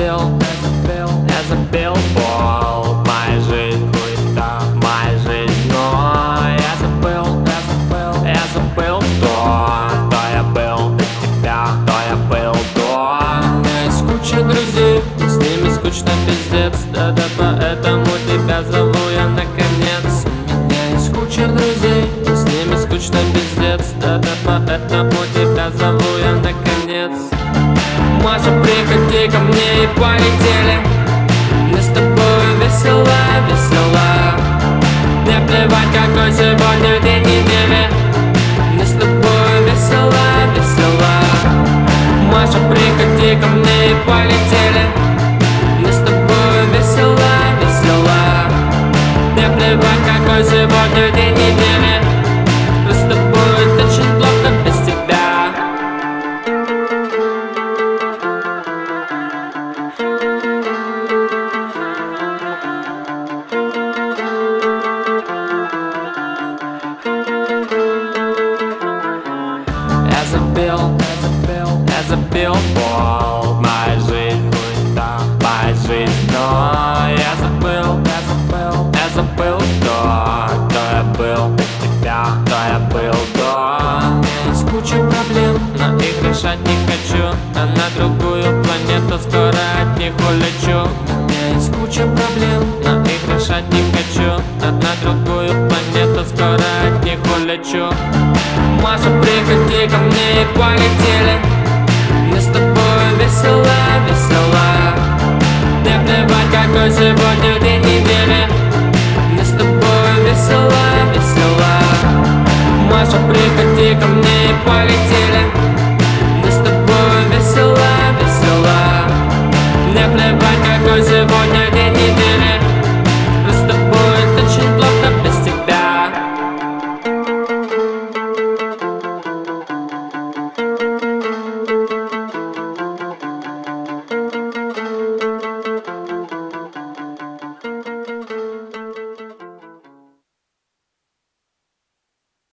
забил пол. Моя жизнь хуета, моя жизнь ноль. Я забыл кто я был до тебя, кто я был до. У меня есть куча друзей, с ними скучно пиздец. Да-да, поэтому тебя зову я наконец. У меня есть куча друзей, с ними скучно пиздец. Да-да, поэтому тебя зову я наконец. Маша, приходи ко мне и полетели. Мы с тобой весело, весело. Мне плевать, какой сегодня день недели. Мы с тобой весело, весело. Маша, приходи ко мне и полетели. Мы с тобой весело, весело. Мне плевать, какой сегодня день недели. Мы с тобой очень плохо без тебя. Я забил пол. Моя жизнь хуета, моя жизнь ноль. Я забыл кто я был до тебя, кто я был до. У меня есть куча проблем, но их решать не хочу. А на другую планету скоро от них улечу. У меня есть куча проблем, но их решать не хочу. А на другую планету скоро от них улечу. Маша, приходи ко мне и полетели. Мы с тобой весело, весело. Мне плевать, какой сегодня день недели. Мы с тобой весело, весело. Маша, приходи ко мне и полетели.